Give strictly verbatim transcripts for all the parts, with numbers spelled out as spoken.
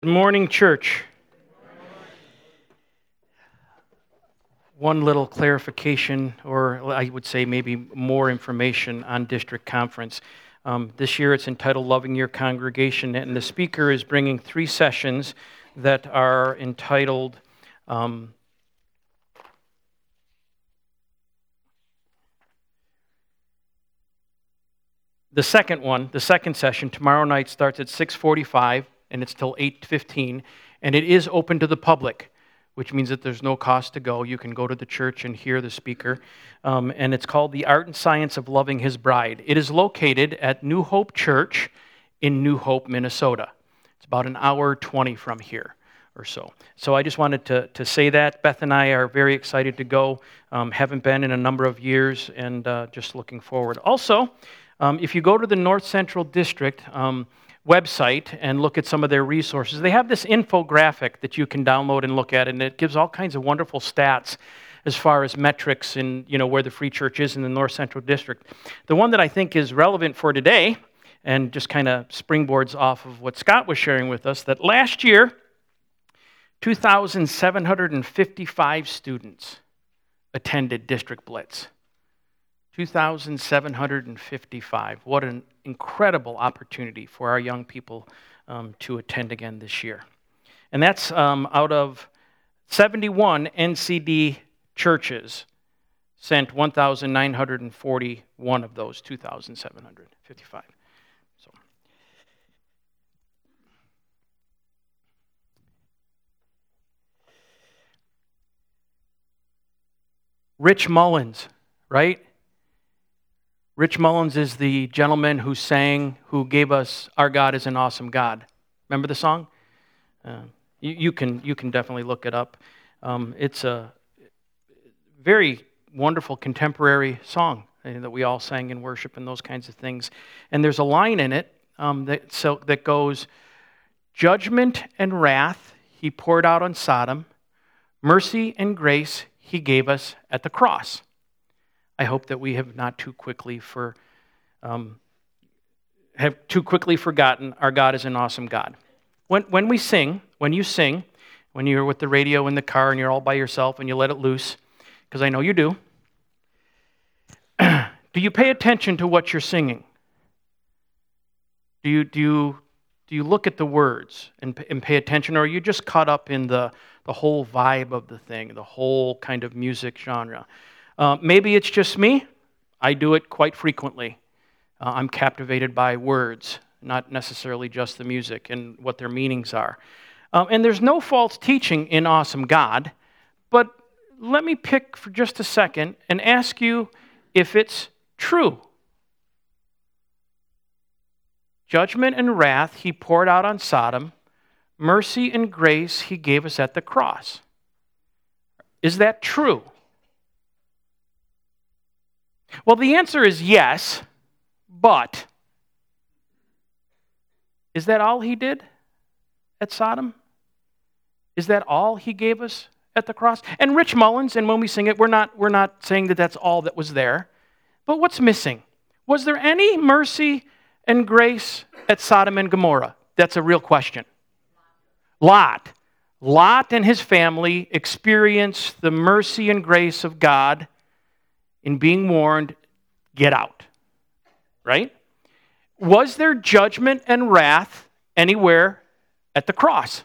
Good morning, church. One little clarification, or I would say maybe more information on district conference. Um, this year it's entitled Loving Your Congregation, and the speaker is bringing three sessions that are entitled um, the second one, the second session, tomorrow night starts at six forty-five, and it's till eight fifteen, and it is open to the public, which means that there's no cost to go. You can go to the church and hear the speaker, um, and it's called The Art and Science of Loving His Bride. It is located at New Hope Church in New Hope, Minnesota. It's about an hour twenty from here or so. So I just wanted to, to say that. Beth and I are very excited to go. Um, haven't been in a number of years, and uh, just looking forward. Also, um, if you go to the North Central District um, website and look at some of their resources, they have this infographic that you can download and look at, and it gives all kinds of wonderful stats as far as metrics in, you know, where the Free Church is in the North Central District. The one that I think is relevant for today, and just kind of springboards off of what Scott was sharing with us, that last year, two thousand seven hundred fifty-five students attended District Blitz. two thousand seven hundred fifty-five. What an incredible opportunity for our young people um, to attend again this year. And that's um, out of seventy-one N C D churches sent one thousand nine hundred forty-one of those two thousand seven hundred fifty-five. So. Rich Mullins, right? Rich Mullins is the gentleman who sang, who gave us "Our God is an Awesome God." Remember the song? Uh, you, you can you can definitely look it up. Um, it's a very wonderful contemporary song that we all sang in worship and those kinds of things. And there's a line in it um, that so that goes, "Judgment and wrath He poured out on Sodom, mercy and grace He gave us at the cross." I hope that we have not too quickly for um, have too quickly forgotten our God is an awesome God. When when we sing, when you sing, when you're with the radio in the car and you're all by yourself and you let it loose, because I know you do, do you pay attention to what you're singing? Do you do you do you look at the words and, and pay attention, or are you just caught up in the the whole vibe of the thing, the whole kind of music genre? Uh, maybe it's just me. I do it quite frequently. Uh, I'm captivated by words, not necessarily just the music and what their meanings are. Um, and there's no false teaching in Awesome God, but let me pick for just a second and ask you if it's true. Judgment and wrath He poured out on Sodom, mercy and grace He gave us at the cross. Is that true? Well, the answer is yes, but is that all He did at Sodom? Is that all He gave us at the cross? And Rich Mullins, and when we sing it, we're not, we're not saying that that's all that was there, but what's missing? Was there any mercy and grace at Sodom and Gomorrah? That's a real question. Lot. Lot and his family experienced the mercy and grace of God in being warned, get out, right? Was there judgment and wrath anywhere at the cross?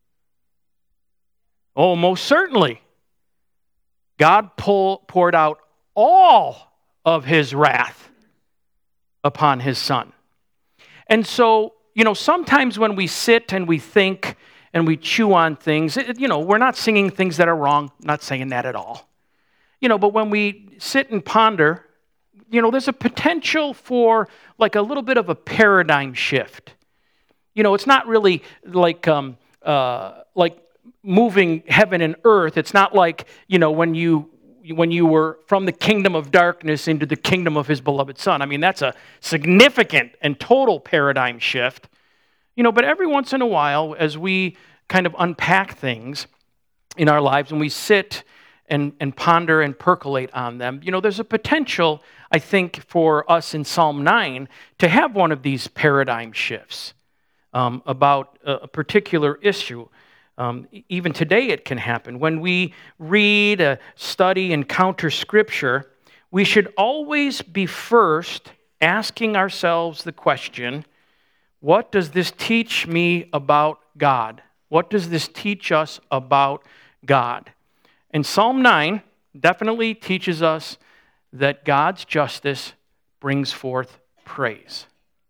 Oh, most certainly. God pull, poured out all of His wrath upon His Son. And so, you know, sometimes when we sit and we think and we chew on things, it, you know, we're not singing things that are wrong, not saying that at all. You know, but when we sit and ponder, you know, there's a potential for like a little bit of a paradigm shift. You know, it's not really like um, uh, like moving heaven and earth. It's not like, you know, when you when you were from the kingdom of darkness into the kingdom of His beloved Son. I mean, that's a significant and total paradigm shift. You know, but every once in a while, as we kind of unpack things in our lives, when we sit And, and ponder and percolate on them, you know, there's a potential, I think, for us in Psalm nine to have one of these paradigm shifts. um, about a, a particular issue. Um, e- even today it can happen. When we read, uh, study, encounter Scripture, we should always be first asking ourselves the question, what does this teach me about God? What does this teach us about God? And Psalm nine definitely teaches us that God's justice brings forth praise.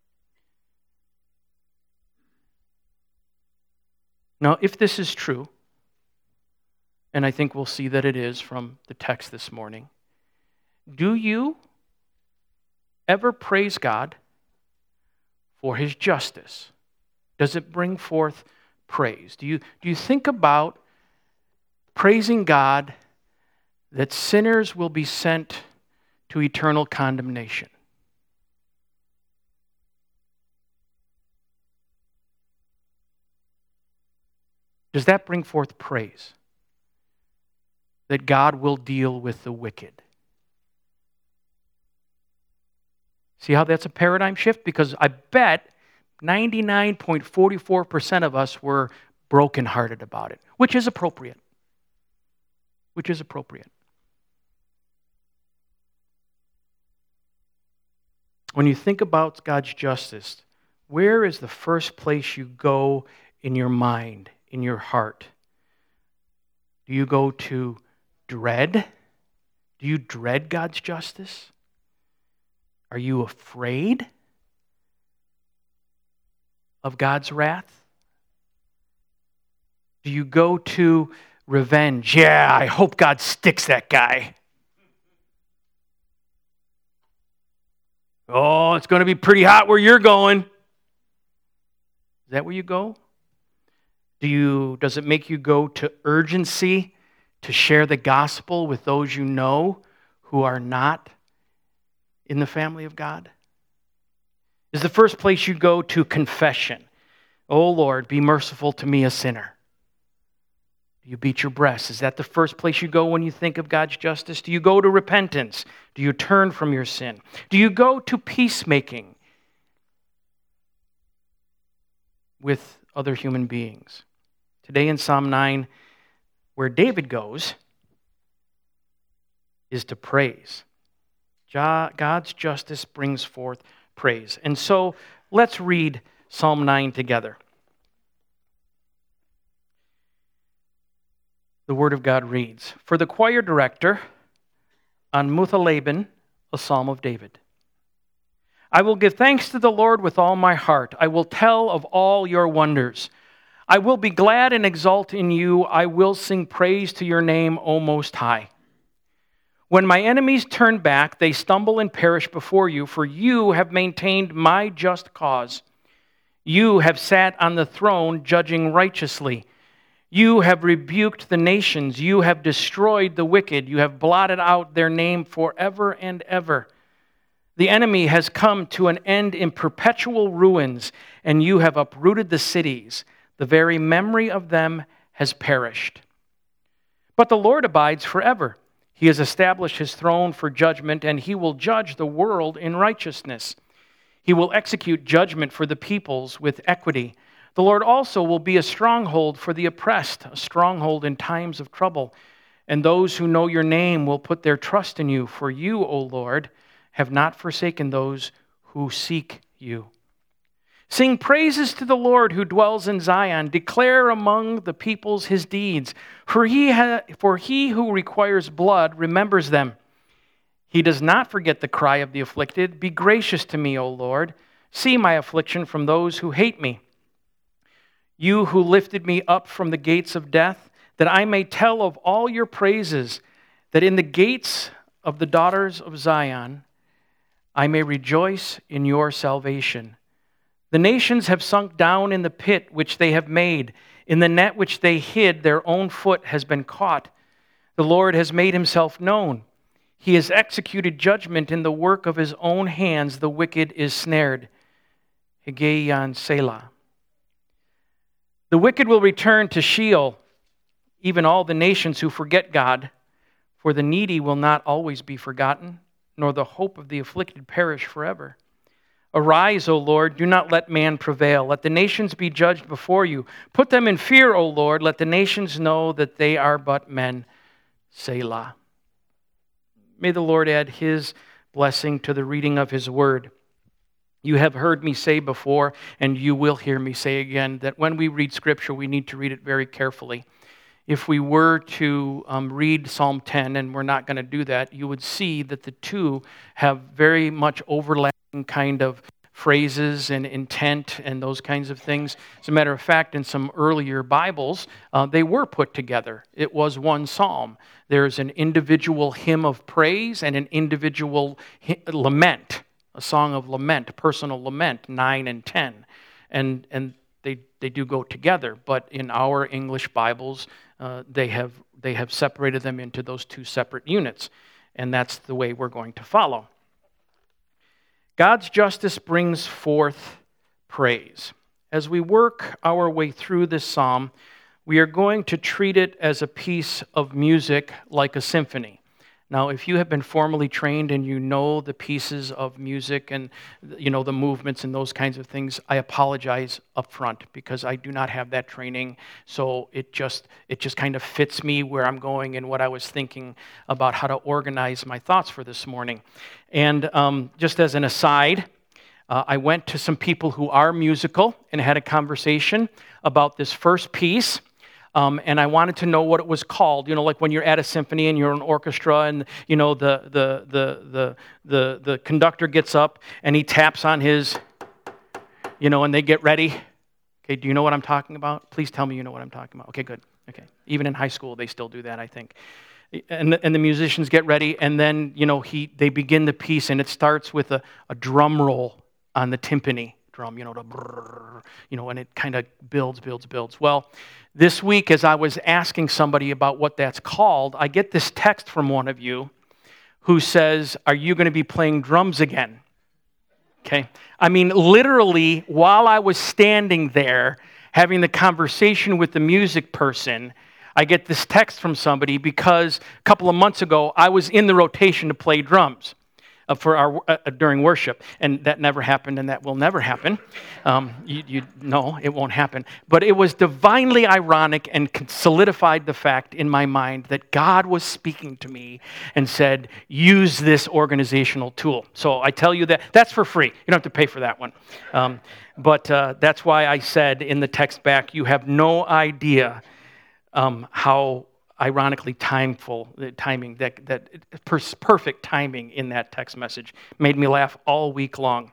Now, if this is true, and I think we'll see that it is from the text this morning, do you ever praise God for His justice? Does it bring forth praise? Do you, do you think about praising God that sinners will be sent to eternal condemnation? Does that bring forth praise? That God will deal with the wicked? See how that's a paradigm shift? Because I bet ninety-nine point four four percent of us were brokenhearted about it, which is appropriate. Which is appropriate. When you think about God's justice, where is the first place you go in your mind, in your heart? Do you go to dread? Do you dread God's justice? Are you afraid of God's wrath? Do you go to revenge? Yeah, I hope God sticks that guy. Oh, it's going to be pretty hot where you're going. Is that where you go? Do you, does it make you go to urgency to share the gospel with those you know who are not in the family of God? Is the first place you go to confession? Oh Lord, be merciful to me, a sinner. Do you beat your breast? Is that the first place you go when you think of God's justice? Do you go to repentance? Do you turn from your sin? Do you go to peacemaking with other human beings? Today in Psalm nine, where David goes is to praise. God's justice brings forth praise. And so let's read Psalm nine together. The Word of God reads, "For the choir director, on Muthalaben, a psalm of David. I will give thanks to the Lord with all my heart. I will tell of all your wonders. I will be glad and exult in you. I will sing praise to your name, O Most High. When my enemies turn back, they stumble and perish before you, for you have maintained my just cause. You have sat on the throne judging righteously. You have rebuked the nations. You have destroyed the wicked. You have blotted out their name forever and ever. The enemy has come to an end in perpetual ruins, and you have uprooted the cities. The very memory of them has perished. But the Lord abides forever. He has established his throne for judgment, and he will judge the world in righteousness. He will execute judgment for the peoples with equity. The Lord also will be a stronghold for the oppressed, a stronghold in times of trouble. And those who know your name will put their trust in you, for you, O Lord, have not forsaken those who seek you. Sing praises to the Lord who dwells in Zion. Declare among the peoples his deeds. For he, ha- for he who requires blood remembers them. He does not forget the cry of the afflicted. Be gracious to me, O Lord. See my affliction from those who hate me. You who lifted me up from the gates of death, that I may tell of all your praises, that in the gates of the daughters of Zion I may rejoice in your salvation. The nations have sunk down in the pit which they have made. In the net which they hid, their own foot has been caught. The Lord has made himself known. He has executed judgment in the work of his own hands. The wicked is snared. Higgaion Selah. The wicked will return to Sheol, even all the nations who forget God. For the needy will not always be forgotten, nor the hope of the afflicted perish forever. Arise, O Lord, do not let man prevail. Let the nations be judged before you. Put them in fear, O Lord. Let the nations know that they are but men. Selah. May the Lord add his blessing to the reading of his word. You have heard me say before, and you will hear me say again, that when we read Scripture, we need to read it very carefully. If we were to um, read Psalm ten, and we're not going to do that, you would see that the two have very much overlapping kind of phrases and intent and those kinds of things. As a matter of fact, in some earlier Bibles, uh, they were put together. It was one psalm. There's an individual hymn of praise and an individual hi- lament, a song of lament, personal lament, nine and ten. And, and they, they do go together, but in our English Bibles, uh, they have, they have separated them into those two separate units. And that's the way we're going to follow. God's justice brings forth praise. As we work our way through this psalm, we are going to treat it as a piece of music like a symphony. Now, if you have been formally trained and you know the pieces of music and you know the movements and those kinds of things, I apologize up front because I do not have that training. So it just it just kind of fits me where I'm going and what I was thinking about how to organize my thoughts for this morning. And um, just as an aside, uh, I went to some people who are musical and had a conversation about this first piece. Um, and I wanted to know what it was called. You know, like when you're at a symphony and you're an orchestra, and you know the the the the the the conductor gets up and he taps on his, you know, and they get ready. Okay, do you know what I'm talking about? Please tell me you know what I'm talking about. Okay, good. Okay, even in high school they still do that, I think. And the, and the musicians get ready, and then you know he they begin the piece, and it starts with a, a drum roll on the timpani drum, you know, the brrr, you know, and it kind of builds, builds, builds. Well, this week, as I was asking somebody about what that's called, I get this text from one of you who says, "Are you going to be playing drums again?" Okay. I mean, literally, while I was standing there having the conversation with the music person, I get this text from somebody because a couple of months ago, I was in the rotation to play drums uh, for our uh, during worship, and that never happened, and that will never happen. Um, you, you know, it won't happen. But it was divinely ironic and solidified the fact in my mind that God was speaking to me and said, use this organizational tool. So I tell you that, that's for free. You don't have to pay for that one. Um, but uh, that's why I said in the text back, you have no idea um, how ironically timeful, the timing, that, that perfect timing in that text message made me laugh all week long.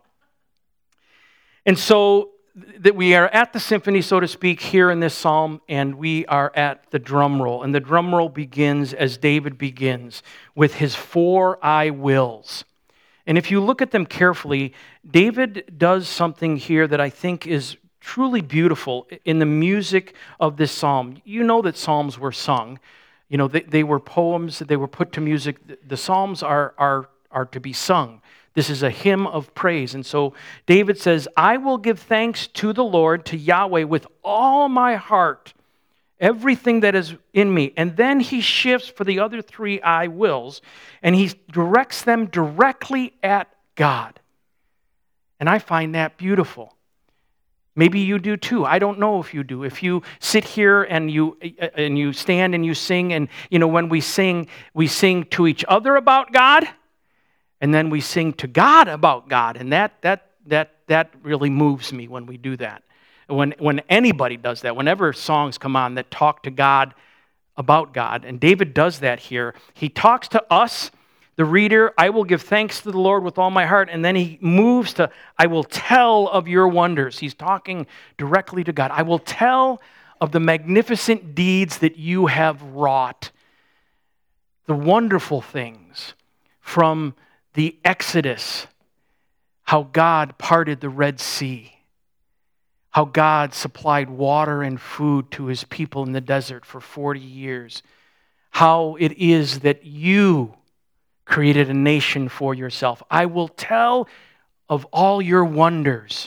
And so that we are at the symphony, so to speak, here in this psalm, and we are at the drum roll. And the drum roll begins as David begins with his four I wills. And if you look at them carefully, David does something here that I think is truly beautiful in the music of this psalm. You know that psalms were sung. You know, they, they were poems, they were put to music. The psalms are, are, are to be sung. This is a hymn of praise. And so David says, I will give thanks to the Lord, to Yahweh, with all my heart, everything that is in me. And then he shifts for the other three I wills, and he directs them directly at God. And I find that beautiful. Maybe you do too. I don't know if you do. If you sit here and you and you stand and you sing, and you know when we sing, we sing to each other about God, and then we sing to God about God, and that that that that really moves me when we do that. When when anybody does that, whenever songs come on that talk to God about God, and David does that here. He talks to us, the reader, I will give thanks to the Lord with all my heart, and then he moves to, I will tell of your wonders. He's talking directly to God. I will tell of the magnificent deeds that you have wrought, the wonderful things from the Exodus, how God parted the Red Sea, how God supplied water and food to his people in the desert for forty years, how it is that you created a nation for yourself. I will tell of all your wonders.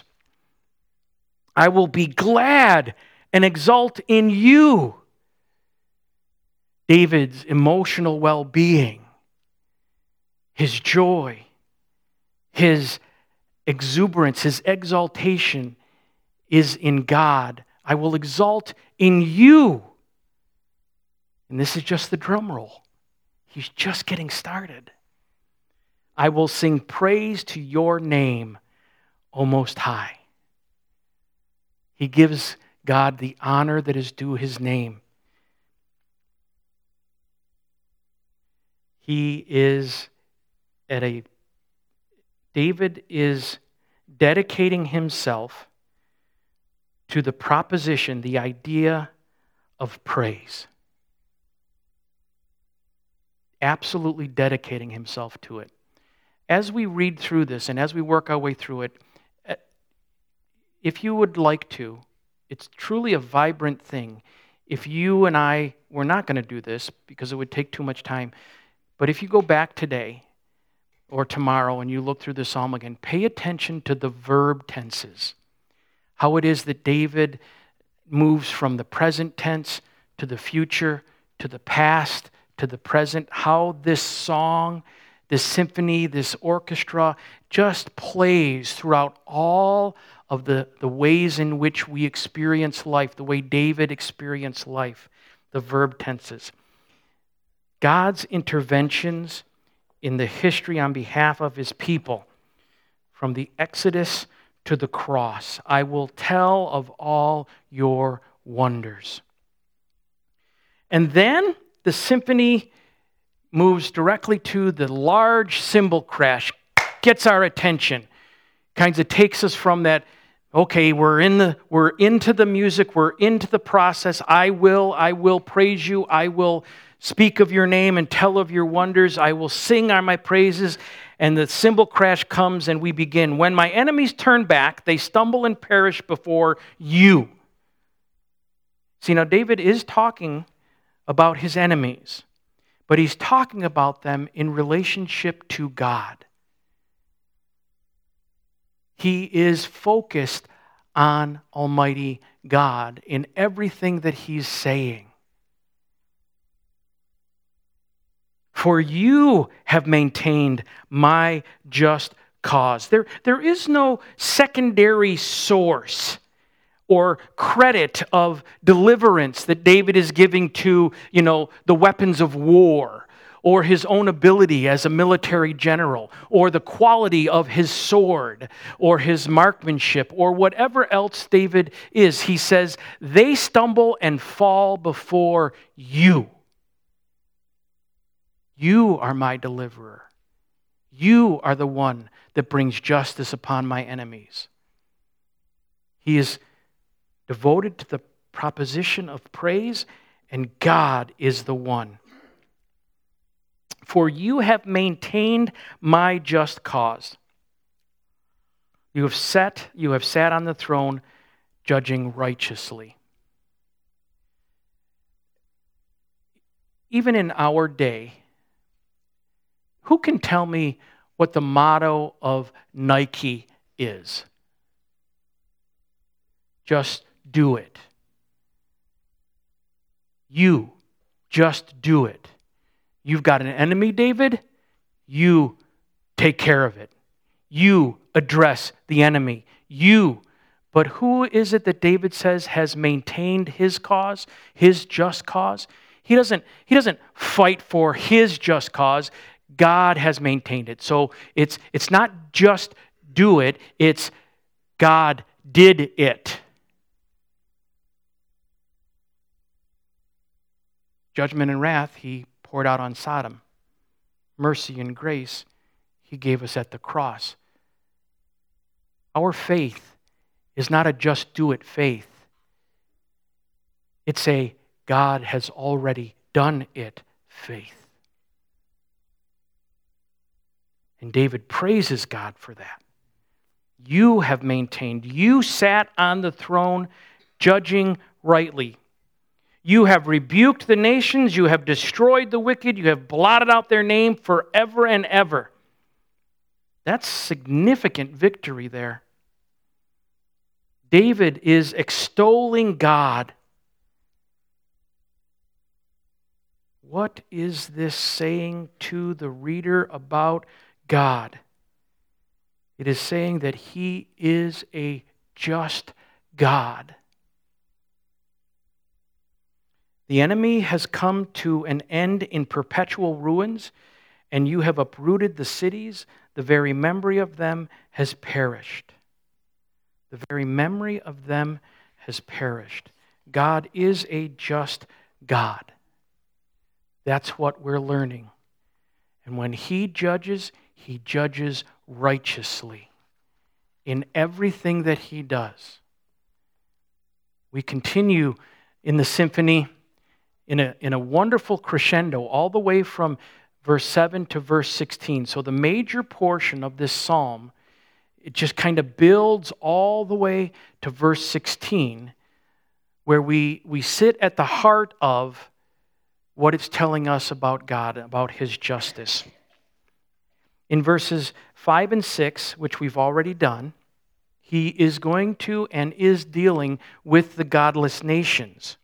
I will be glad and exult in you. David's emotional well-being, his joy, his exuberance, his exaltation is in God. I will exalt in you. And this is just the drum roll. He's just getting started. I will sing praise to your name, O Most High. He gives God the honor that is due his name. He is at a, David is dedicating himself to the proposition, the idea of praise. Absolutely dedicating himself to it. As we read through this and as we work our way through it, if you would like to, it's truly a vibrant thing. If you and I, we're not going to do this because it would take too much time, but if you go back today or tomorrow and you look through the psalm again, pay attention to the verb tenses. How it is that David moves from the present tense to the future, to the past, to the present. How this song, this symphony, this orchestra just plays throughout all of the, the ways in which we experience life, the way David experienced life, the verb tenses. God's interventions in the history on behalf of his people, from the Exodus to the cross. I will tell of all your wonders. And then the symphony moves directly to the large cymbal crash, gets our attention, kind of takes us from that, okay, we're in the we're into the music, we're into the process. I will, I will praise you, I will speak of your name and tell of your wonders. I will sing on my praises. And the cymbal crash comes and we begin. When my enemies turn back, they stumble and perish before you. See, now David is talking about his enemies, but he's talking about them in relationship to God. He is focused on Almighty God in everything that he's saying. For you have maintained my just cause. There, there is no secondary source or credit of deliverance that David is giving to, you know, the weapons of war, or his own ability as a military general, or the quality of his sword, or his marksmanship, or whatever else David is. He says, they stumble and fall before you. You are my deliverer. You are the one that brings justice upon my enemies. He is devoted to the proposition of praise, and God is the one. For you have maintained my just cause. You have sat, you have sat on the throne, judging righteously. Even in our day, who can tell me what the motto of Nike is? Just do it. You just do it. You've got an enemy, David. You take care of it. You address the enemy. You. But who is it that David says has maintained his cause, his just cause? He doesn't, he doesn't fight for his just cause. God has maintained it. So it's, it's not just do it, it's God did it. Judgment and wrath he poured out on Sodom. Mercy and grace he gave us at the cross. Our faith is not a just do it faith. It's a God has already done it faith. And David praises God for that. You have maintained. You sat on the throne judging rightly. You have rebuked the nations. You have destroyed the wicked. You have blotted out their name forever and ever. That's significant victory there. David is extolling God. What is this saying to the reader about God? It is saying that he is a just God. The enemy has come to an end in perpetual ruins, and you have uprooted the cities. The very memory of them has perished. The very memory of them has perished. God is a just God. That's what we're learning. And when he judges, he judges righteously in everything that he does. We continue in the symphony in a, in a wonderful crescendo all the way from verse seven to verse sixteen. So the major portion of this psalm, it just kind of builds all the way to verse sixteen, where we, we sit at the heart of what it's telling us about God, about his justice. In verses five and six, which we've already done, he is going to and is dealing with the godless nations.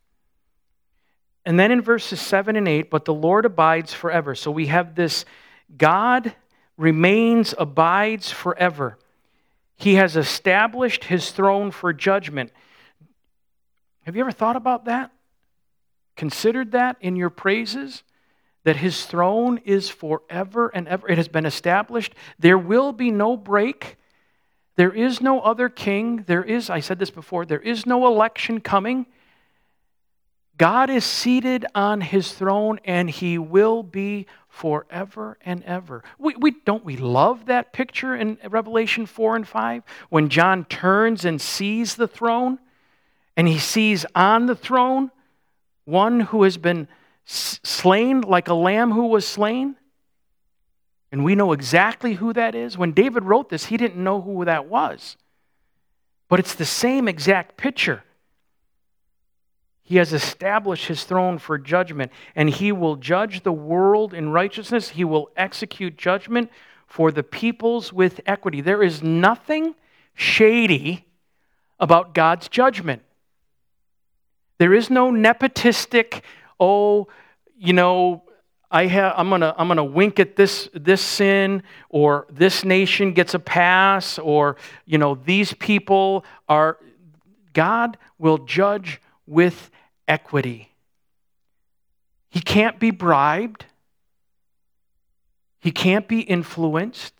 And then in verses seven and eight, but the Lord abides forever. So we have this God remains, abides forever. He has established his throne for judgment. Have you ever thought about that? Considered that in your praises? That his throne is forever and ever. It has been established. There will be no break. There is no other king. There is, I said this before, there is no election coming. God is seated on his throne, and he will be forever and ever. We, we don't we love that picture in Revelation four and five when John turns and sees the throne, and he sees on the throne one who has been slain like a lamb who was slain? And we know exactly who that is. When David wrote this, he didn't know who that was. But it's the same exact picture. He has established his throne for judgment, and he will judge the world in righteousness. He will execute judgment for the peoples with equity. There is nothing shady about God's judgment. There is no nepotistic, oh, you know, I have, I'm gonna, I'm gonna wink at this, this sin, or this nation gets a pass, or you know, these people are. God will judge with equity. He can't be bribed. He can't be influenced.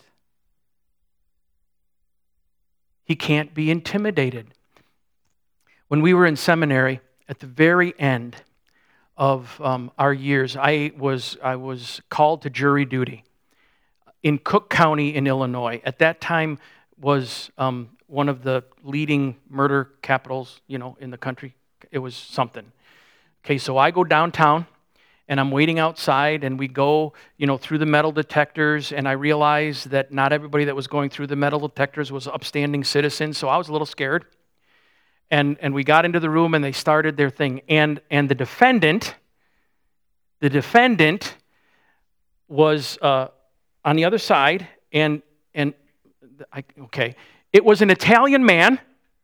He can't be intimidated. When we were in seminary, at the very end of um, our years, I was I was called to jury duty in Cook County in Illinois. At that time, was um, one of the leading murder capitals, you know, in the country. It was something. Okay, so I go downtown, and I'm waiting outside, and we go, you know, through the metal detectors, and I realize that not everybody that was going through the metal detectors was upstanding citizens, so I was a little scared. And and we got into the room, and they started their thing. And and the defendant, the defendant was uh, on the other side, and and I, okay, it was an Italian man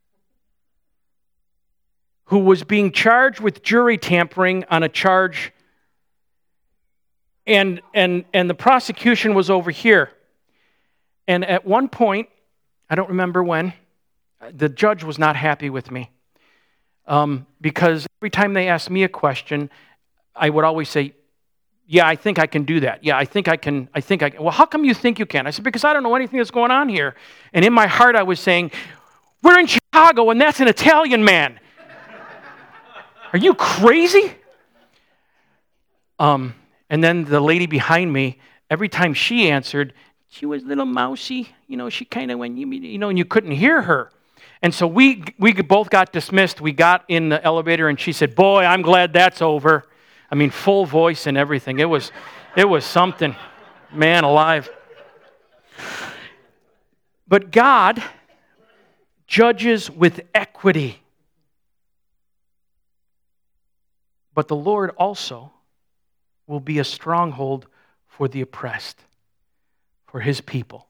who was being charged with jury tampering on a charge, and and and the prosecution was over here. And at one point, I don't remember when, the judge was not happy with me, um, because every time they asked me a question, I would always say, yeah, I think I can do that. Yeah, I think I can, I think I can. Well, how come you think you can? I said, because I don't know anything that's going on here. And in my heart, I was saying, we're in Chicago, and that's an Italian man. Are you crazy? Um, and then the lady behind me, every time she answered, she was a little mousy. You know, she kind of went, you know, and you couldn't hear her. And so we we both got dismissed. We got in the elevator, and she said, boy, I'm glad that's over. I mean, full voice and everything. It was, it was something. Man alive. But God judges with equity. But the Lord also will be a stronghold for the oppressed, for his people.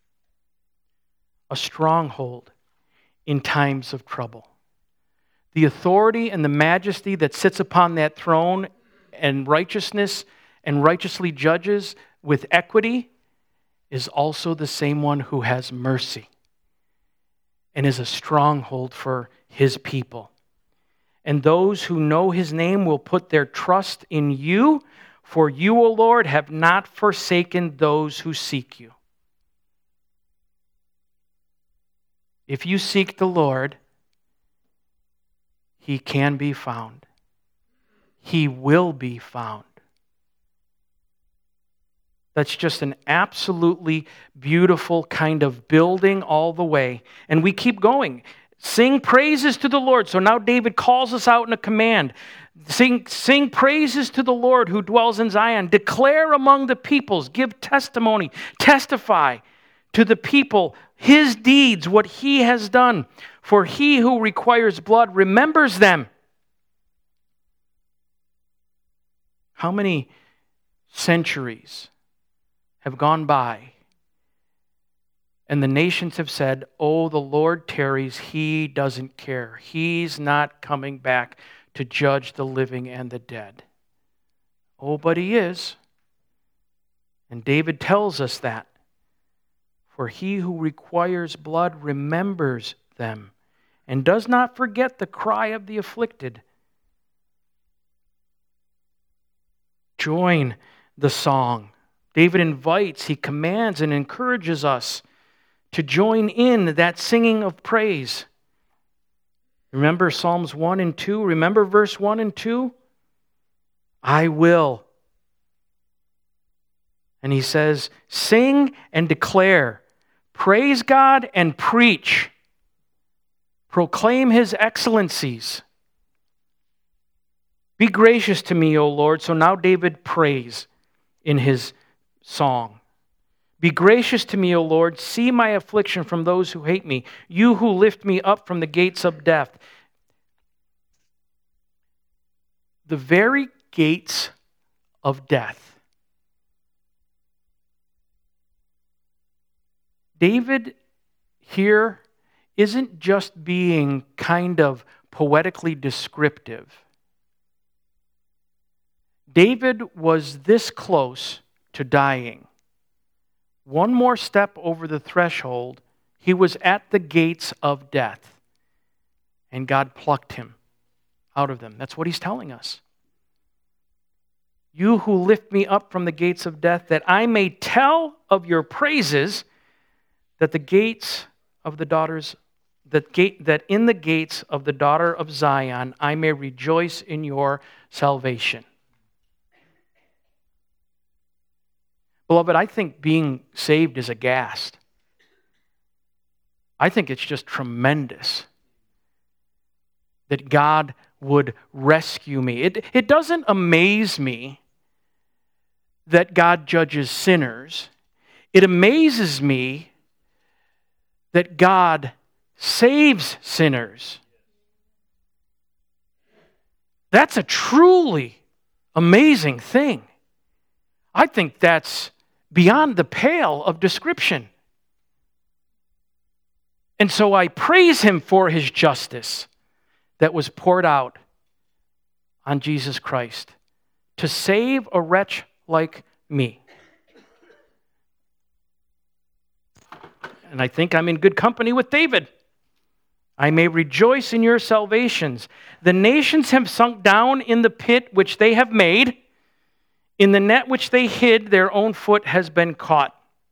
A stronghold in times of trouble. The authority and the majesty that sits upon that throne and righteousness and righteously judges with equity is also the same one who has mercy and is a stronghold for his people. And those who know his name will put their trust in you, for you, O Lord, have not forsaken those who seek you. If you seek the Lord, he can be found. He will be found. That's just an absolutely beautiful kind of building all the way. And we keep going. Sing praises to the Lord. So now David calls us out in a command. Sing, sing praises to the Lord who dwells in Zion. Declare among the peoples. Give testimony. Testify to the people his deeds, what he has done. For he who requires blood remembers them. How many centuries have gone by, and the nations have said, oh, the Lord tarries, he doesn't care. He's not coming back to judge the living and the dead. Oh, but he is. And David tells us that. For he who requires blood remembers them and does not forget the cry of the afflicted. Join the song. David invites, he commands and encourages us to join in that singing of praise. Remember Psalms one and two? Remember verse one and two? I will. And he says, sing and declare, praise God and preach, proclaim his excellencies. Be gracious to me, O Lord. So now David prays in his song. Be gracious to me, O Lord. See my affliction from those who hate me. You who lift me up from the gates of death. The very gates of death. David here isn't just being kind of poetically descriptive. David was this close to dying. One more step over the threshold, he was at the gates of death. And God plucked him out of them. That's what he's telling us. You who lift me up from the gates of death, that I may tell of your praises, that the gates of the daughters, that gate, that in the gates of the daughter of Zion, I may rejoice in your salvation. Beloved, I think being saved is aghast. I think it's just tremendous that God would rescue me. It, it doesn't amaze me that God judges sinners. It amazes me that God saves sinners. That's a truly amazing thing. I think that's beyond the pale of description. And so I praise him for his justice that was poured out on Jesus Christ to save a wretch like me. And I think I'm in good company with David. I may rejoice in your salvations. The nations have sunk down in the pit which they have made. In the net which they hid, their own foot has been caught.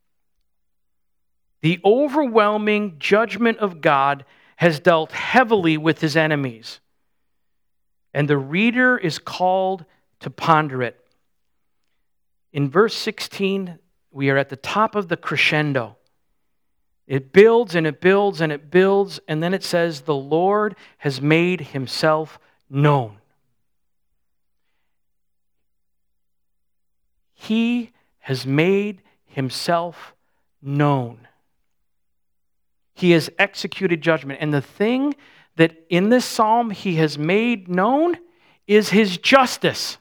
The overwhelming judgment of God has dealt heavily with his enemies. And the reader is called to ponder it. In verse sixteen, we are at the top of the crescendo. It builds and it builds and it builds, and then it says, the Lord has made himself known. He has made himself known. He has executed judgment. And the thing that in this psalm he has made known is his justice.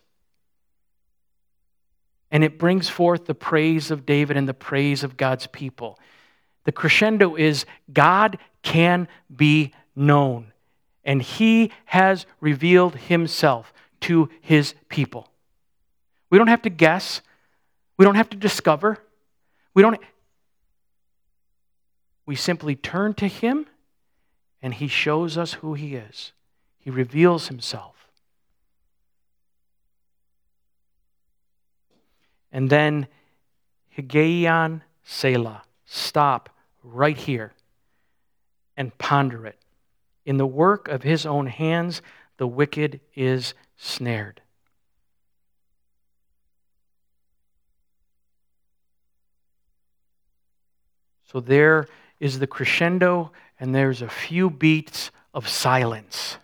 And it brings forth the praise of David and the praise of God's people. The crescendo is God can be known. And he has revealed himself to his people. We don't have to guess. We don't have to discover. We don't. We simply turn to him, and he shows us who he is. He reveals himself. And then, Higgaion Selah. Stop right here and ponder it. In the work of his own hands, the wicked is snared. So there is the crescendo, and there's a few beats of silence.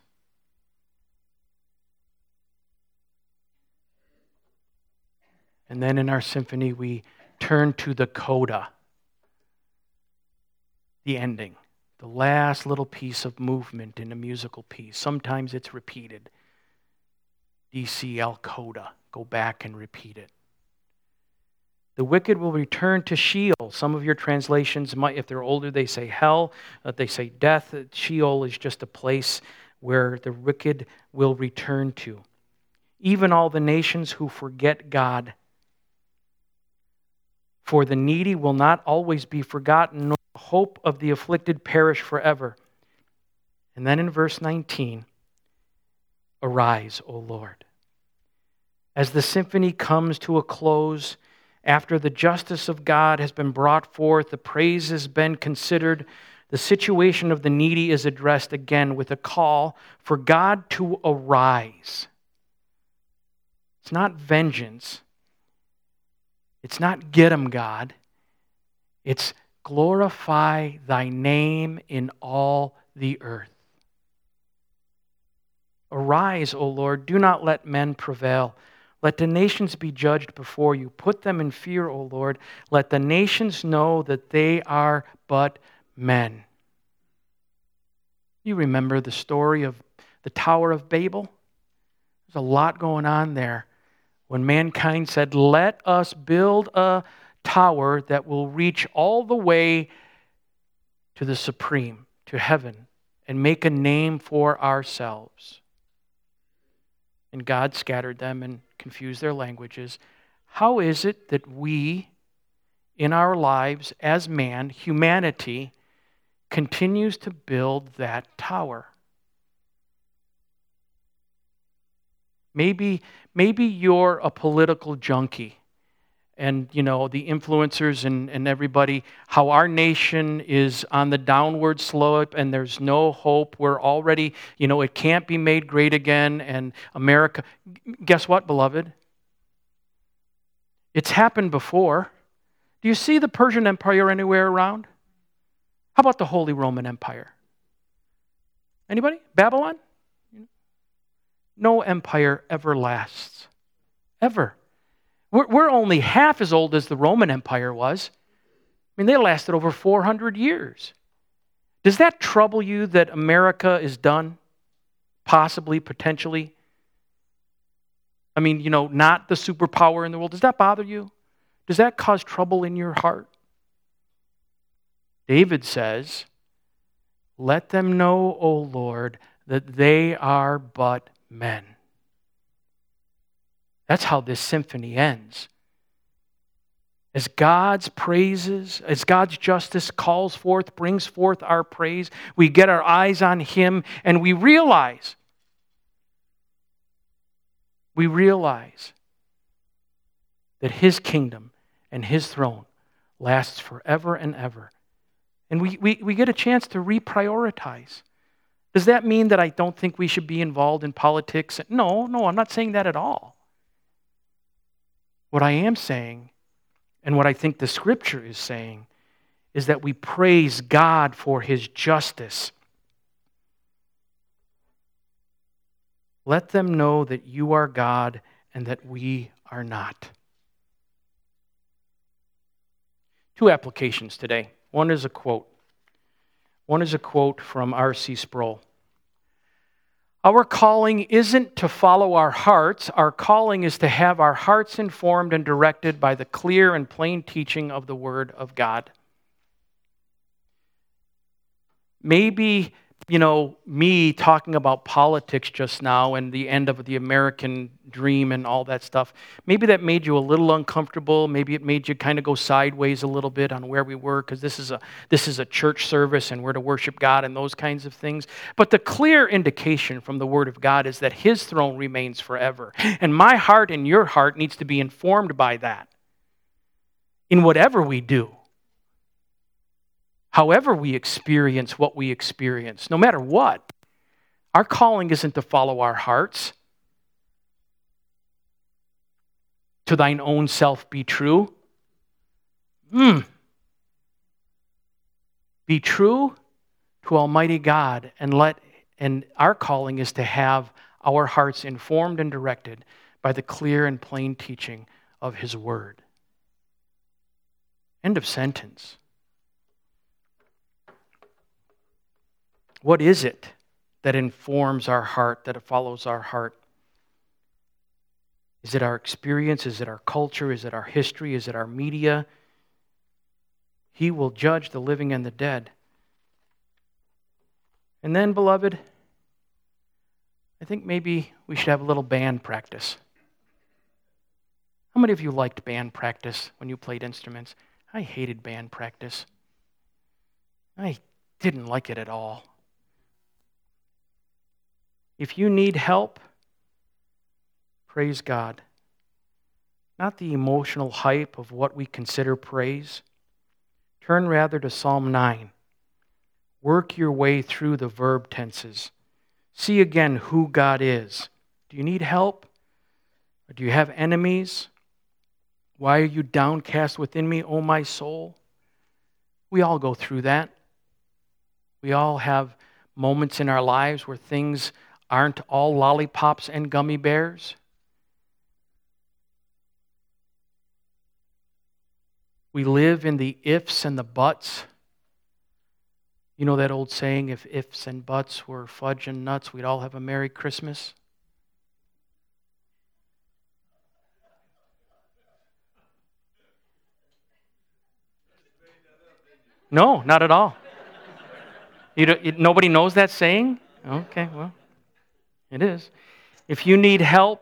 And then in our symphony, we turn to the coda, the ending, the last little piece of movement in a musical piece. Sometimes it's repeated. D C L coda. Go back and repeat it. The wicked will return to Sheol. Some of your translations might, if they're older, they say hell. Uh, they say death. Sheol is just a place where the wicked will return to. Even all the nations who forget God. For the needy will not always be forgotten, nor the hope of the afflicted perish forever. And then in verse nineteen, arise, O Lord. As the symphony comes to a close, after the justice of God has been brought forth, the praise has been considered, the situation of the needy is addressed again with a call for God to arise. It's not vengeance. It's not get 'em, God. It's glorify thy name in all the earth. Arise, O Lord, do not let men prevail. Let the nations be judged before you. Put them in fear, O Lord. Let the nations know that they are but men. You remember the story of the Tower of Babel? There's a lot going on there. When mankind said, let us build a tower that will reach all the way to the supreme, to heaven, and make a name for ourselves. And God scattered them and confused their languages. How is it that we, in our lives as man, humanity, continues to build that tower? Maybe, maybe you're a political junkie, and you know the influencers and, and everybody, how our nation is on the downward slope and there's no hope. We're already, you know, it can't be made great again, and America, guess what, beloved? It's happened before. Do you see the Persian Empire anywhere around? How about the Holy Roman Empire? Anybody? Babylon? No empire ever lasts. Ever. We're, we're only half as old as the Roman Empire was. I mean, they lasted over four hundred years. Does that trouble you that America is done? Possibly, potentially? I mean, you know, not the superpower in the world. Does that bother you? Does that cause trouble in your heart? David says, let them know, O Lord, that they are but men. That's how this symphony ends. As God's praises, as God's justice calls forth, brings forth our praise, we get our eyes on him and we realize, we realize that his kingdom and his throne lasts forever and ever. And we, we, we get a chance to reprioritize. Does that mean that I don't think we should be involved in politics? No, no, I'm not saying that at all. What I am saying, and what I think the Scripture is saying, is that we praise God for his justice. Let them know that you are God and that we are not. Two applications today. One is a quote. One is a quote from R C Sproul. Our calling isn't to follow our hearts. Our calling is to have our hearts informed and directed by the clear and plain teaching of the Word of God. Maybe, you know, me talking about politics just now and the end of the American dream and all that stuff, maybe that made you a little uncomfortable. Maybe it made you kind of go sideways a little bit on where we were, because this is a this is a church service and we're to worship God and those kinds of things. But the clear indication from the Word of God is that His throne remains forever. And my heart and your heart needs to be informed by that in whatever we do. However we experience what we experience, no matter what, our calling isn't to follow our hearts. To thine own self be true. Hmm. Be true to Almighty God, and let and our calling is to have our hearts informed and directed by the clear and plain teaching of His Word. End of sentence. What is it that informs our heart, that follows our heart? Is it our experience? Is it our culture? Is it our history? Is it our media? He will judge the living and the dead. And then, beloved, I think maybe we should have a little band practice. How many of you liked band practice when you played instruments? I hated band practice. I didn't like it at all. If you need help, praise God. Not the emotional hype of what we consider praise. Turn rather to Psalm nine. Work your way through the verb tenses. See again who God is. Do you need help? Or do you have enemies? Why are you downcast within me, O my soul? We all go through that. We all have moments in our lives where things aren't all lollipops and gummy bears. We live in the ifs and the buts. You know that old saying, if ifs and buts were fudge and nuts, we'd all have a Merry Christmas? No, not at all. You don't, you, nobody knows that saying? Okay, well, it is. If you need help,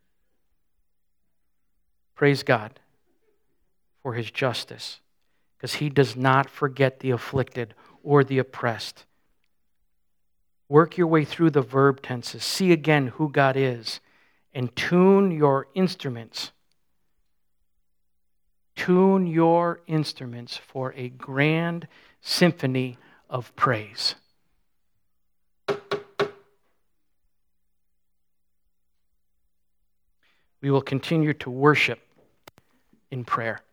praise God for His justice, because He does not forget the afflicted or the oppressed. Work your way through the verb tenses. See again who God is, and tune your instruments. Tune your instruments for a grand symphony of praise. We will continue to worship in prayer.